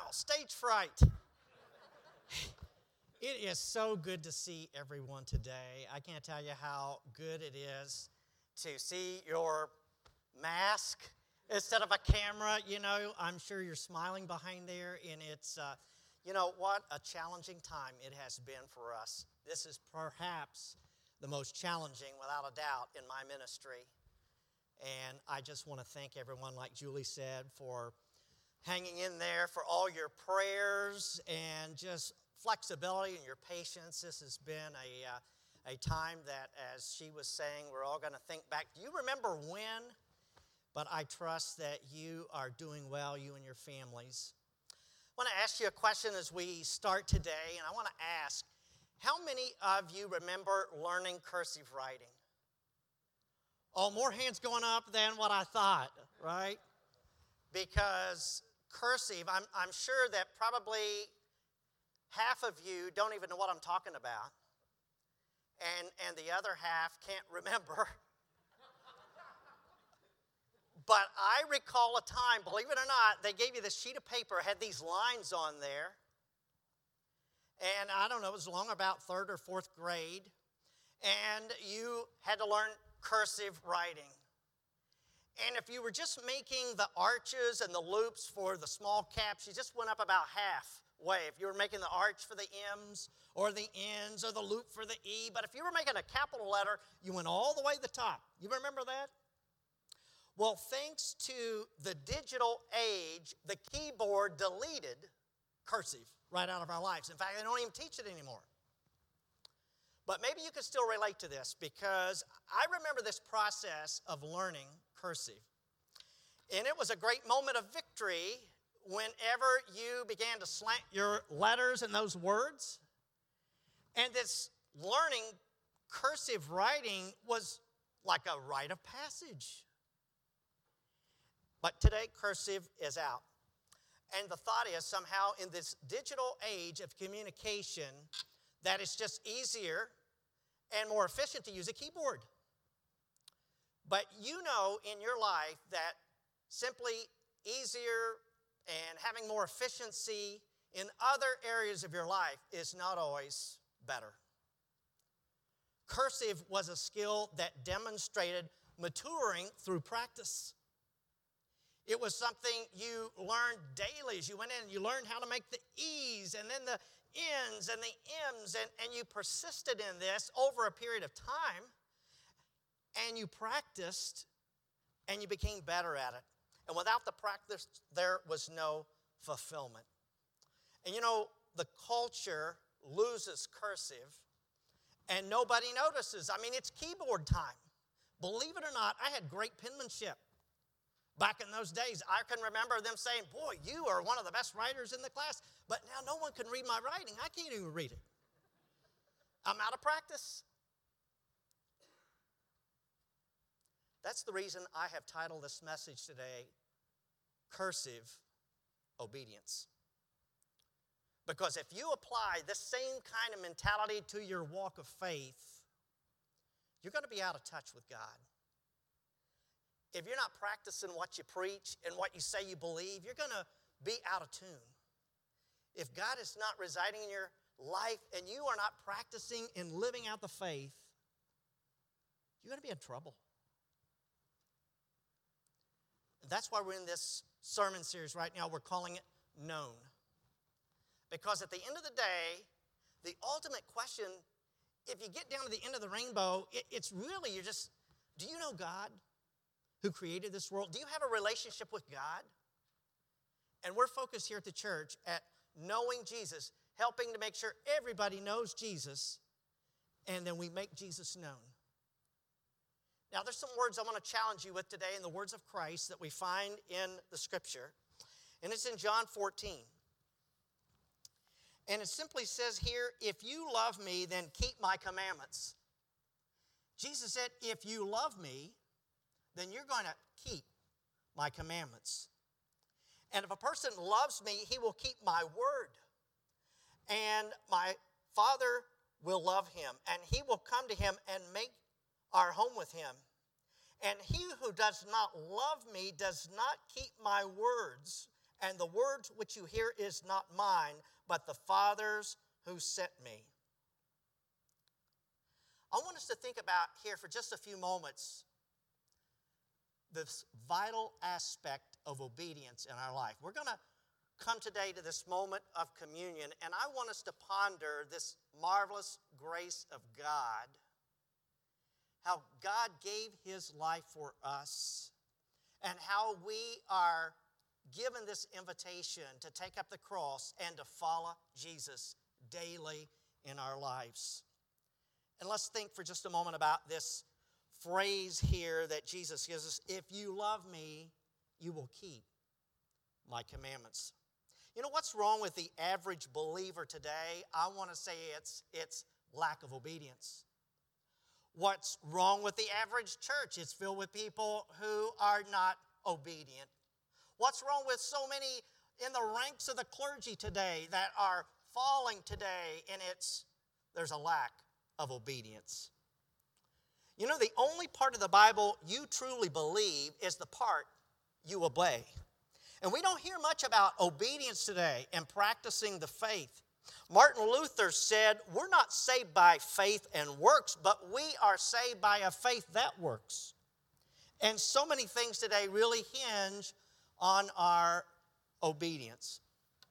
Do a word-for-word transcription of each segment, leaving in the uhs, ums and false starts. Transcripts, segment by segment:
stage fright. It is so good to see everyone today. I can't tell you how good it is to see your mask instead of a camera. You know, I'm sure you're smiling behind there, and it's, uh, you know, what a challenging time it has been for us. This is perhaps the most challenging, without a doubt, in my ministry. And I just want to thank everyone, like Julie said, for hanging in there, for all your prayers and just flexibility and your patience. This has been a, uh, a time that, as she was saying, we're all going to think back. Do you remember when? But I trust that you are doing well, you and your families. I want to ask you a question as we start today, and I want to ask, how many of you remember learning cursive writing? Oh, more hands going up than what I thought, right? Because cursive, I'm, I'm sure that probably half of you don't even know what I'm talking about. And, and the other half can't remember. But I recall a time, believe it or not, they gave you this sheet of paper, had these lines on there. And I don't know, it was along about third or fourth grade. And you had to learn cursive writing. And if you were just making the arches and the loops for the small caps, you just went up about halfway. If you were making the arch for the M's or the N's or the loop for the E. But if you were making a capital letter, you went all the way to the top. You remember that? Well, thanks to the digital age, the keyboard deleted cursive right out of our lives. In fact, they don't even teach it anymore. But maybe you can still relate to this, because I remember this process of learning cursive. And it was a great moment of victory whenever you began to slant your letters in those words. And this learning cursive writing was like a rite of passage. But today, cursive is out. And the thought is somehow in this digital age of communication that it's just easier and more efficient to use a keyboard. But you know in your life that simply easier and having more efficiency in other areas of your life is not always better. Cursive was a skill that demonstrated maturing through practice. It was something you learned daily as you went in, and you learned how to make the E's and then the N's and the M's, and, and you persisted in this over a period of time, and you practiced, and you became better at it. And without the practice, there was no fulfillment. And you know, the culture loses cursive, and nobody notices. I mean, it's keyboard time. Believe it or not, I had great penmanship. Back in those days, I can remember them saying, boy, you are one of the best writers in the class. But now no one can read my writing. I can't even read it. I'm out of practice. That's the reason I have titled this message today, Cursive Obedience. Because if you apply this same kind of mentality to your walk of faith, you're going to be out of touch with God. If you're not practicing what you preach and what you say you believe, you're going to be out of tune. If God is not residing in your life and you are not practicing and living out the faith, you're going to be in trouble. And that's why we're in this sermon series right now. We're calling it Known. Because at the end of the day, the ultimate question, if you get down to the end of the rainbow, it, it's really, you're just, do you know God who created this world? Do you have a relationship with God? And we're focused here at the church at knowing Jesus, helping to make sure everybody knows Jesus, and then we make Jesus known. Now, there's some words I want to challenge you with today in the words of Christ that we find in the Scripture. And it's in John fourteen. And it simply says here, if you love me, then keep my commandments. Jesus said, if you love me, then you're going to keep my commandments. And if a person loves me, he will keep my word. And my Father will love him, and he will come to him and make our home with him. And he who does not love me does not keep my words, and the words which you hear is not mine, but the Father's who sent me. I want us to think about here for just a few moments this vital aspect of obedience in our life. We're going to come today to this moment of communion, and I want us to ponder this marvelous grace of God, how God gave his life for us, and how we are given this invitation to take up the cross and to follow Jesus daily in our lives. And let's think for just a moment about this phrase here that Jesus gives us. If you love me, you will keep my commandments. You know what's wrong with the average believer today? I want to say it's, it's lack of obedience. What's wrong with the average church? It's filled with people who are not obedient. What's wrong with so many in the ranks of the clergy today that are falling today? And it's, there's a lack of obedience. You know, the only part of the Bible you truly believe is the part you obey. And we don't hear much about obedience today and practicing the faith. Martin Luther said, we're not saved by faith and works, but we are saved by a faith that works. And so many things today really hinge on our obedience.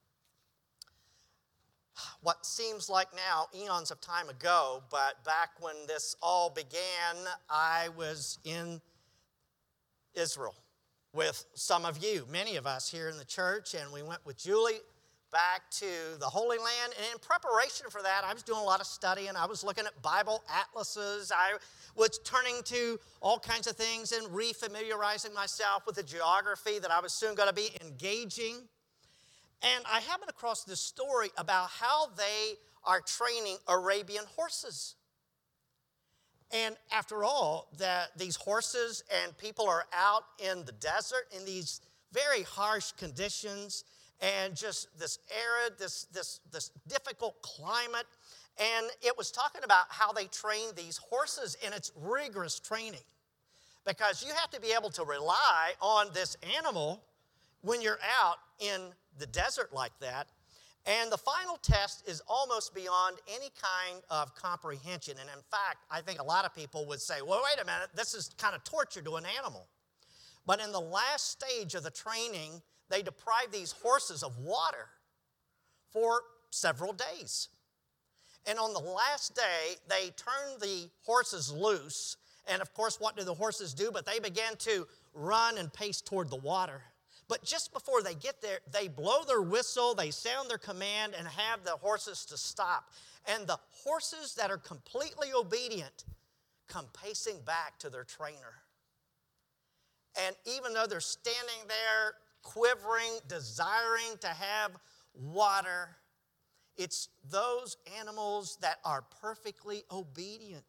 What seems like now eons of time ago, but back when this all began, I was in Israel with some of you, many of us here in the church, and we went with Julie back to the Holy Land. And in preparation for that, I was doing a lot of studying. I was looking at Bible atlases. I was turning to all kinds of things and refamiliarizing myself with the geography that I was soon going to be engaging. And I happened across this story about how they are training Arabian horses. And after all, that these horses and people are out in the desert in these very harsh conditions and just this arid, this, this, this difficult climate. And it was talking about how they train these horses, and it's rigorous training because you have to be able to rely on this animal when you're out in the desert like that. And the final test is almost beyond any kind of comprehension. And in fact, I think a lot of people would say, well, wait a minute, this is kind of torture to an animal. But in the last stage of the training, they deprive these horses of water for several days. And on the last day, they turn the horses loose. And of course, what do the horses do? But they begin to run and pace toward the water. But just before they get there, they blow their whistle, they sound their command, and have the horses to stop. And the horses that are completely obedient come pacing back to their trainer. And even though they're standing there, quivering, desiring to have water, it's those animals that are perfectly obedient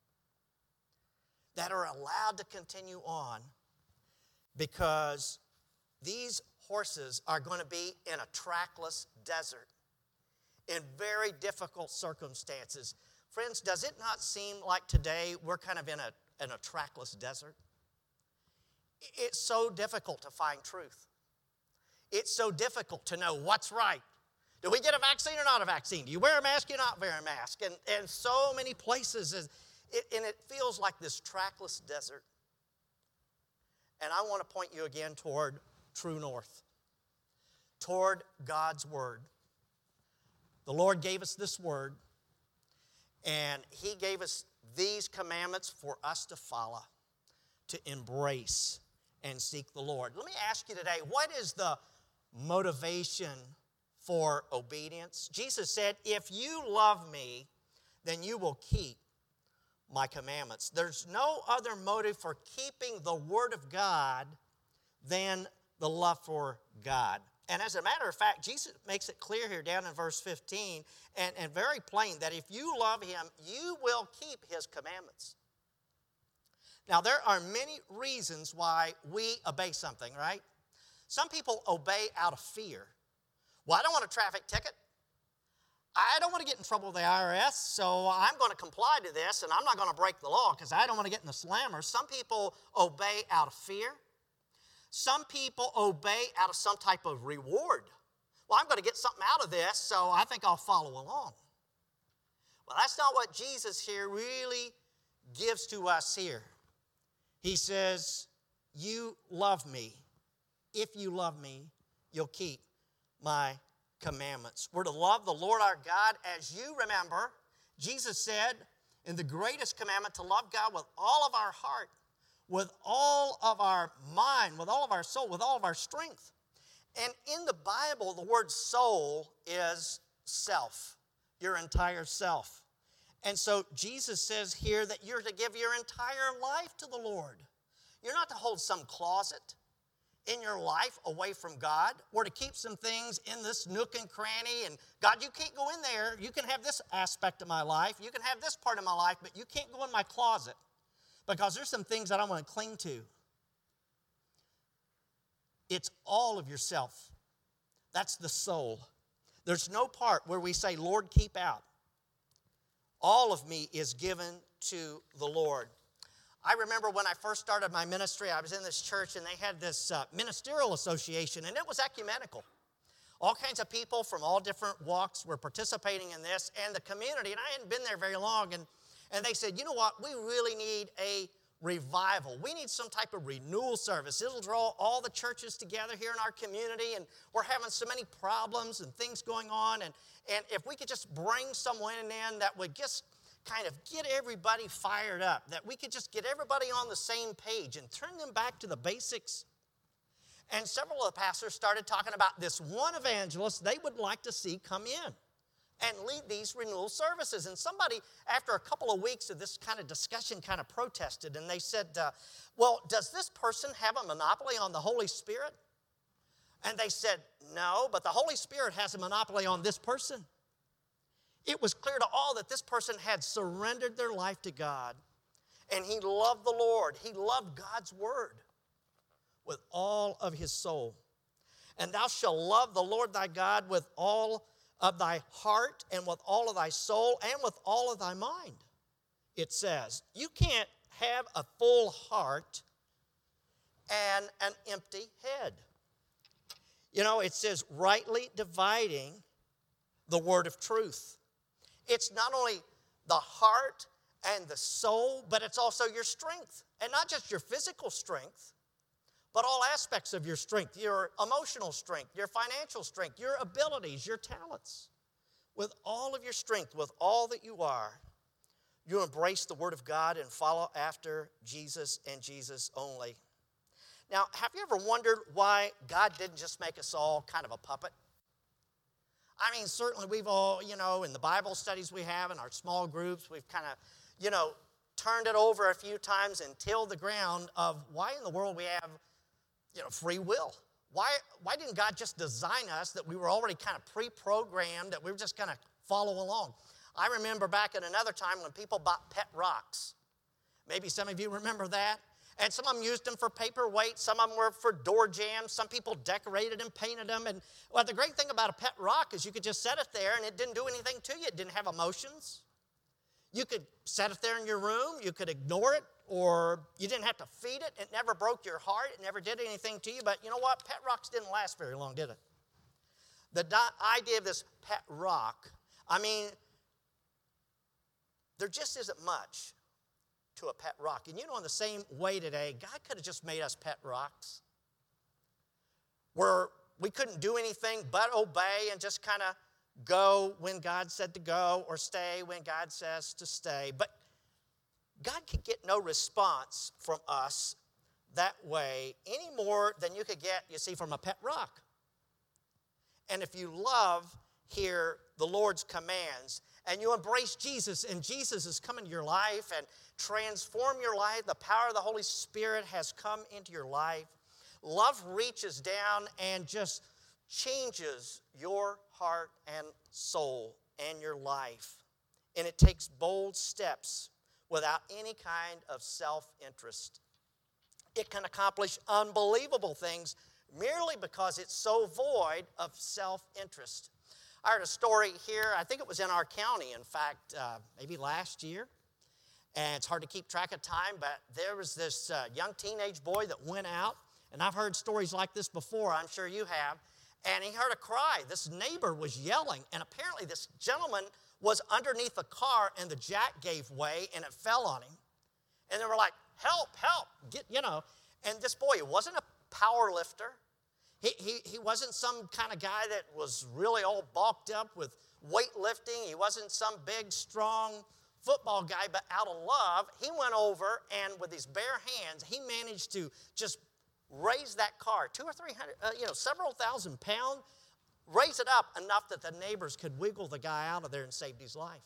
that are allowed to continue on because these horses are going to be in a trackless desert in very difficult circumstances. Friends, does it not seem like today we're kind of in a, in a trackless desert? It's so difficult to find truth. It's so difficult to know what's right. Do we get a vaccine or not a vaccine? Do you wear a mask or not wear a mask? And, and so many places, is, it, and it feels like this trackless desert. And I want to point you again toward true north, toward God's word. The Lord gave us this word, and he gave us these commandments for us to follow, to embrace and seek the Lord. Let me ask you today, what is the motivation for obedience? Jesus said, if you love me, then you will keep my commandments. There's no other motive for keeping the word of God than the love for God. And as a matter of fact, Jesus makes it clear here down in verse fifteen and, and very plain that if you love him, you will keep his commandments. Now, there are many reasons why we obey something, right? Some people obey out of fear. Well, I don't want a traffic ticket. I don't want to get in trouble with the I R S, so I'm going to comply to this, and I'm not going to break the law because I don't want to get in the slammer. Some people obey out of fear. Some people obey out of some type of reward. Well, I'm going to get something out of this, so I think I'll follow along. Well, that's not what Jesus here really gives to us here. He says, you love me. If you love me, you'll keep my commandments. We're to love the Lord our God. As you remember, Jesus said in the greatest commandment to love God with all of our heart, with all of our mind, with all of our soul, with all of our strength. And in the Bible, the word soul is self, your entire self. And so Jesus says here that you're to give your entire life to the Lord. You're not to hold some closet in your life away from God, or to keep some things in this nook and cranny, and God, you can't go in there. You can have this aspect of my life. You can have this part of my life, but you can't go in my closet because there's some things that I want to cling to. It's all of yourself. That's the soul. There's no part where we say, Lord, keep out. All of me is given to the Lord. I remember when I first started my ministry, I was in this church and they had this uh, ministerial association, and it was ecumenical. All kinds of people from all different walks were participating in this, and the community, and I hadn't been there very long, and, and they said, you know what, we really need a revival. We need some type of renewal service. It'll draw all the churches together here in our community, and we're having so many problems and things going on, and, and if we could just bring someone in that would just kind of get everybody fired up, that we could just get everybody on the same page and turn them back to the basics. And several of the pastors started talking about this one evangelist they would like to see come in and lead these renewal services. And somebody, after a couple of weeks of this kind of discussion, kind of protested, and they said, uh, well, does this person have a monopoly on the Holy Spirit? And they said, no, but the Holy Spirit has a monopoly on this person. It was clear to all that this person had surrendered their life to God, and he loved the Lord. He loved God's word with all of his soul. And thou shalt love the Lord thy God with all of thy heart and with all of thy soul and with all of thy mind, it says. You can't have a full heart and an empty head. You know, it says rightly dividing the word of truth. It's not only the heart and the soul, but it's also your strength. And not just your physical strength, but all aspects of your strength, your emotional strength, your financial strength, your abilities, your talents. With all of your strength, with all that you are, you embrace the Word of God and follow after Jesus and Jesus only. Now, have you ever wondered why God didn't just make us all kind of a puppet? I mean, certainly we've all, you know, in the Bible studies we have, in our small groups, we've kind of, you know, turned it over a few times and tilled the ground of why in the world we have, you know, free will. Why, why didn't God just design us that we were already kind of pre-programmed, that we were just going to follow along? I remember back at another time when people bought pet rocks. Maybe some of you remember that. And some of them used them for paperweights. Some of them were for door jams. Some people decorated and painted them. And well, the great thing about a pet rock is you could just set it there and it didn't do anything to you. It didn't have emotions. You could set it there in your room. You could ignore it, or you didn't have to feed it. It never broke your heart. It never did anything to you. But you know what? Pet rocks didn't last very long, did it? The idea of this pet rock, I mean, there just isn't much to a pet rock. And you know, in the same way today, God could have just made us pet rocks where we couldn't do anything but obey and just kind of go when God said to go or stay when God says to stay. But God could get no response from us that way any more than you could get, you see, from a pet rock. And if you love here the Lord's commands, and you embrace Jesus, and Jesus has come into your life and transform your life, the power of the Holy Spirit has come into your life. Love reaches down and just changes your heart and soul and your life. And it takes bold steps without any kind of self-interest. It can accomplish unbelievable things merely because it's so void of self-interest. I heard a story here, I think it was in our county, in fact, uh, maybe last year. And it's hard to keep track of time, but there was this uh, young teenage boy that went out And I've heard stories like this before, I'm sure you have. And he heard a cry. This neighbor was yelling, and apparently this gentleman was underneath a car, and the jack gave way, and it fell on him. And they were like, help, help, get, you know. And this boy, he wasn't a power lifter. He, he, he wasn't some kind of guy that was really all bulked up with weightlifting. He wasn't some big, strong football guy, but out of love, he went over, and with his bare hands, he managed to just raise that car, two or three hundred, uh, you know, several thousand pounds, raise it up enough that the neighbors could wiggle the guy out of there and saved his life.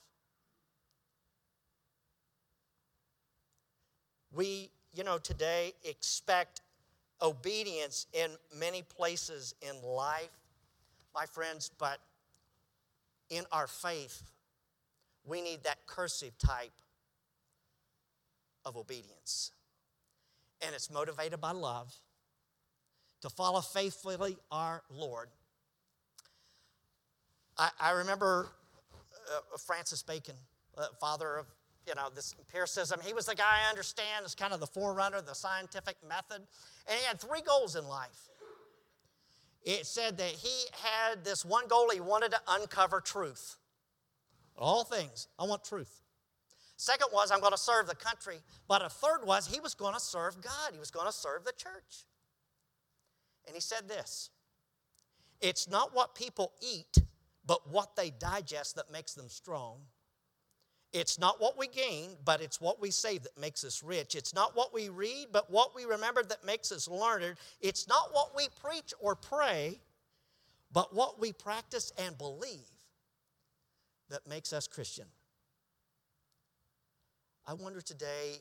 We, you know, today expect obedience in many places in life, my friends, but in our faith, we need that cursive type of obedience. And it's motivated by love to follow faithfully our Lord. I, I remember uh, Francis Bacon, uh, father of, you know, this empiricism. He was the guy I understand is kind of the forerunner of the scientific method. And he had three goals in life. It said that he had this one goal, he wanted to uncover truth. All things, I want truth. Second was, I'm going to serve the country. But a third was, he was going to serve God. He was going to serve the church. And he said this, it's not what people eat, but what they digest that makes them strong. It's not what we gain, but it's what we save that makes us rich. It's not what we read, but what we remember that makes us learned. It's not what we preach or pray, but what we practice and believe that makes us Christian. I wonder today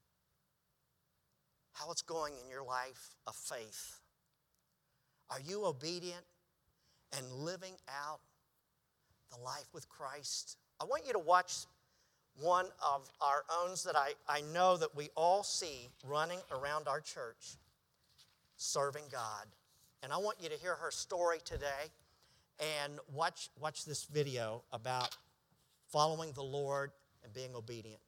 how it's going in your life of faith. Are you obedient and living out the life with Christ? I want you to watch one of our own that I, I know that we all see running around our church, serving God. And I want you to hear her story today and watch, watch this video about following the Lord and being obedient.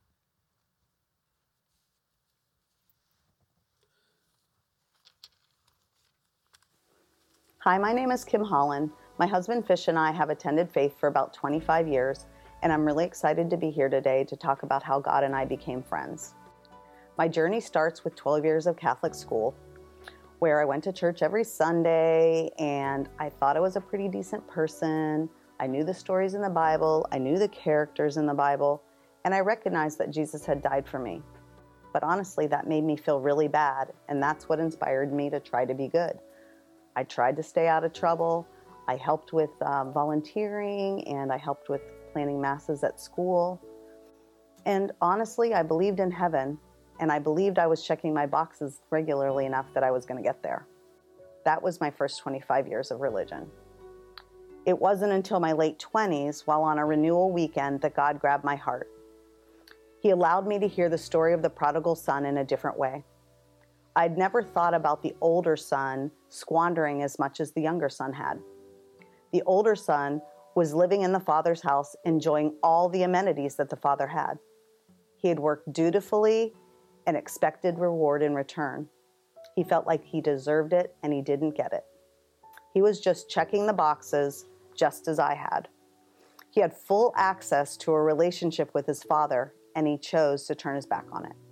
Hi, my name is Kim Holland. My husband Fish and I have attended Faith for about twenty-five years, and I'm really excited to be here today to talk about how God and I became friends. My journey starts with twelve years of Catholic school, where I went to church every Sunday, and I thought I was a pretty decent person. I knew the stories in the Bible, I knew the characters in the Bible, and I recognized that Jesus had died for me. But honestly, that made me feel really bad, and that's what inspired me to try to be good. I tried to stay out of trouble. I helped with uh, volunteering, and I helped with planning masses at school. And honestly, I believed in heaven, and I believed I was checking my boxes regularly enough that I was going to get there. That was my first twenty-five years of religion. It wasn't until my late twenties, while on a renewal weekend, that God grabbed my heart. He allowed me to hear the story of the prodigal son in a different way. I'd never thought about the older son squandering as much as the younger son had. The older son was living in the father's house, enjoying all the amenities that the father had. He had worked dutifully and expected reward in return. He felt like he deserved it, and he didn't get it. He was just checking the boxes, just as I had. He had full access to a relationship with his father, and he chose to turn his back on it.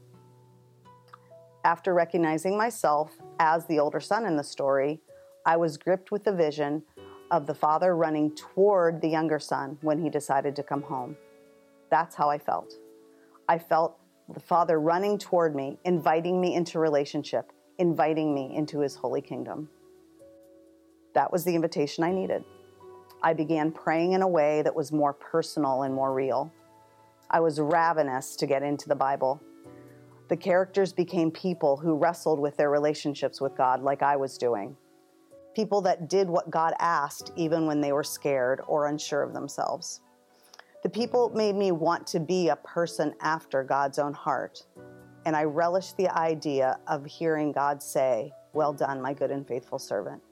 After recognizing myself as the older son in the story, I was gripped with the vision of the father running toward the younger son when he decided to come home. That's how I felt. I felt the father running toward me, inviting me into relationship, inviting me into his holy kingdom. That was the invitation I needed. I began praying in a way that was more personal and more real. I was ravenous to get into the Bible. The characters became people who wrestled with their relationships with God like I was doing. People that did what God asked even when they were scared or unsure of themselves. The people made me want to be a person after God's own heart. And I relished the idea of hearing God say, "Well done, my good and faithful servant."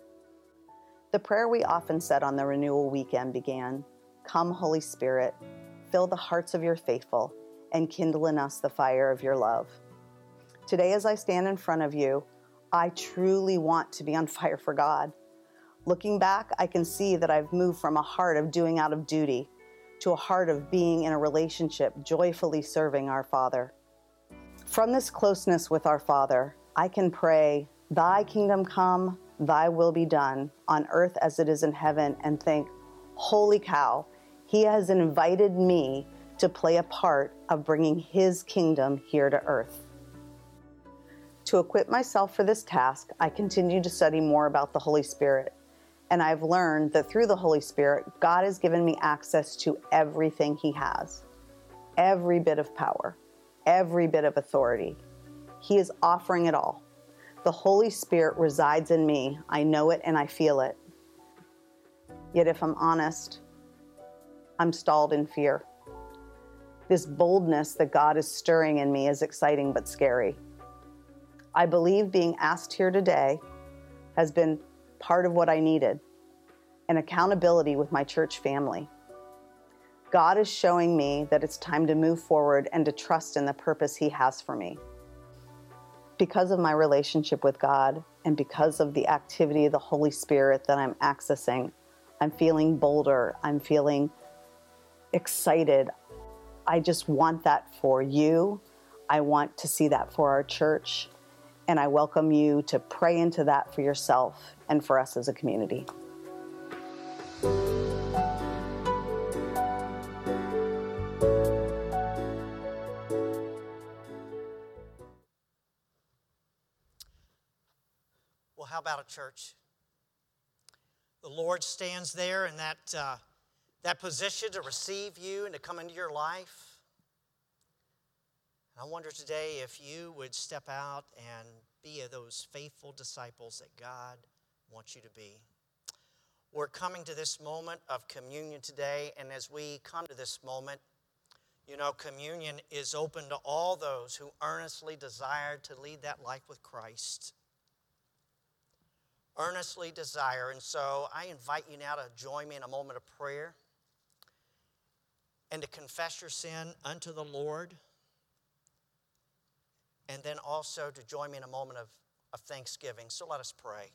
The prayer we often said on the renewal weekend began, "Come, Holy Spirit, fill the hearts of your faithful, and kindle in us the fire of your love." Today, as I stand in front of you, I truly want to be on fire for God. Looking back, I can see that I've moved from a heart of doing out of duty to a heart of being in a relationship, joyfully serving our Father. From this closeness with our Father, I can pray, "Thy kingdom come, thy will be done, on earth as it is in heaven," and think, holy cow, he has invited me to play a part of bringing his kingdom here to earth. To equip myself for this task, I continue to study more about the Holy Spirit. And I've learned that through the Holy Spirit, God has given me access to everything he has. Every bit of power, every bit of authority. He is offering it all. The Holy Spirit resides in me. I know it and I feel it. Yet if I'm honest, I'm stalled in fear. This boldness that God is stirring in me is exciting but scary. I believe being asked here today has been part of what I needed, an accountability with my church family. God is showing me that it's time to move forward and to trust in the purpose he has for me. Because of my relationship with God and because of the activity of the Holy Spirit that I'm accessing, I'm feeling bolder. I'm feeling excited. I just want that for you. I want to see that for our church. And I welcome you to pray into that for yourself and for us as a community. Well, how about a church? The Lord stands there in that, uh, that position to receive you and to come into your life. I wonder today if you would step out and be those faithful disciples that God wants you to be. We're coming to this moment of communion today, and as we come to this moment, you know, communion is open to all those who earnestly desire to lead that life with Christ. Earnestly desire, and so I invite you now to join me in a moment of prayer and to confess your sin unto the Lord. And then also to join me in a moment of, of thanksgiving. So let us pray.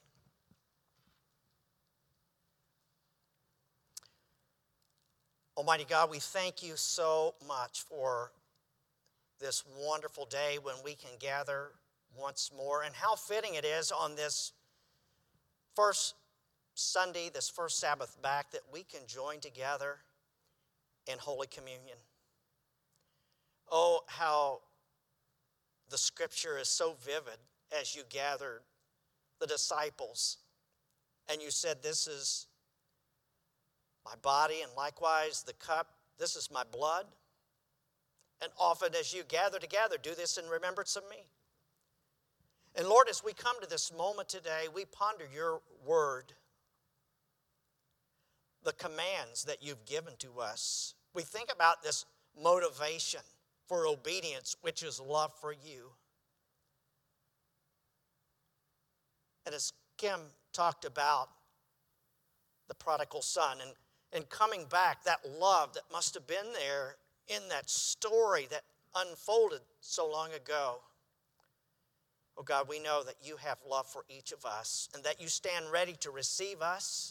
Almighty God, we thank you so much for this wonderful day when we can gather once more. And how fitting it is on this first Sunday, this first Sabbath back, that we can join together in Holy Communion. Oh, how the scripture is so vivid as you gathered the disciples and you said, "This is my body, and likewise the cup, this is my blood. And often as you gather together, do this in remembrance of me." And Lord, as we come to this moment today, we ponder your word, the commands that you've given to us. We think about this motivation for obedience, which is love for you. And as Kim talked about the prodigal son and, and coming back, that love that must have been there in that story that unfolded so long ago. Oh God, we know that you have love for each of us and that you stand ready to receive us.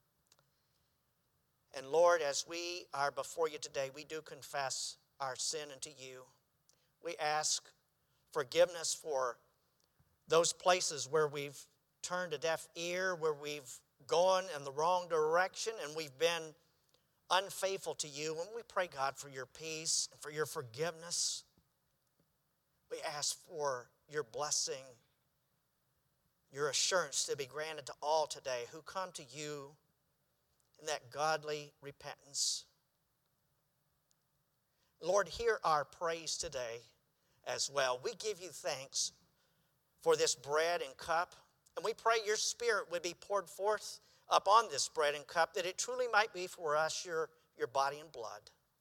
And Lord, as we are before you today, we do confess our sin unto you. We ask forgiveness for those places where we've turned a deaf ear, where we've gone in the wrong direction and we've been unfaithful to you. And we pray, God, for your peace and for your forgiveness. We ask for your blessing, your assurance to be granted to all today who come to you in that godly repentance. Lord, hear our praise today as well. We give you thanks for this bread and cup, and we pray your Spirit would be poured forth upon this bread and cup, that it truly might be for us your, your body and blood.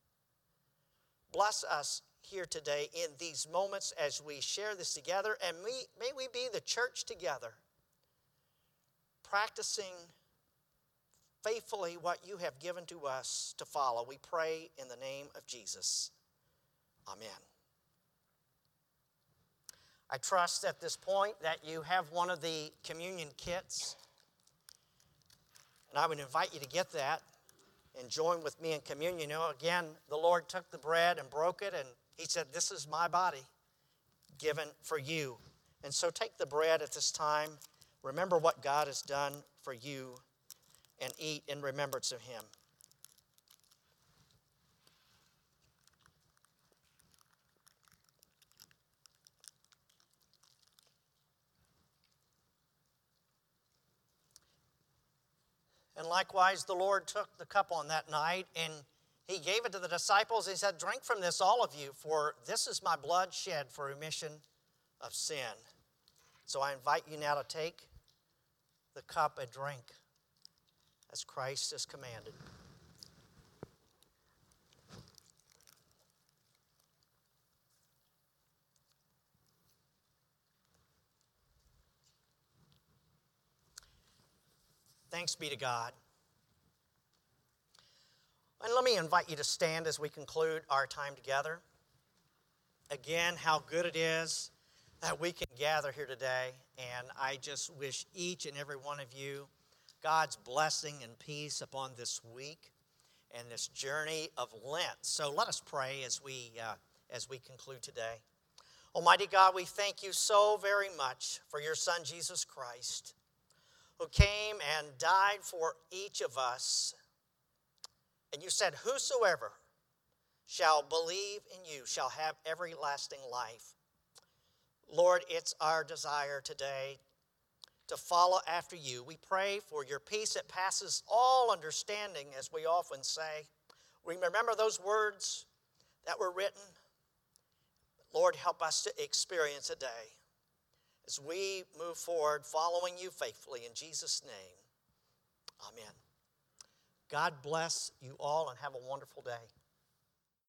Bless us here today in these moments as we share this together, and we, may we be the church together, practicing faithfully what you have given to us to follow. We pray in the name of Jesus. Amen. I trust at this point that you have one of the communion kits. And I would invite you to get that and join with me in communion. You know, again, the Lord took the bread and broke it, and he said, this is my body given for you. And so take the bread at this time. Remember what God has done for you, and eat in remembrance of him. And likewise, the Lord took the cup on that night, and he gave it to the disciples. He said, drink from this, all of you, for this is my blood shed for remission of sin. So I invite you now to take the cup and drink as Christ has commanded. Thanks be to God. And let me invite you to stand as we conclude our time together. Again, how good it is that we can gather here today. And I just wish each and every one of you God's blessing and peace upon this week and this journey of Lent. So let us pray as we, uh, as we conclude today. Almighty God, we thank you so very much for your Son, Jesus Christ, who came and died for each of us. And you said, whosoever shall believe in you shall have everlasting life. Lord, it's our desire today to follow after you. We pray for your peace that passes all understanding, as we often say. We remember those words that were written. Lord, help us to experience a day as we move forward following you faithfully. In Jesus' name, amen. God bless you all and have a wonderful day.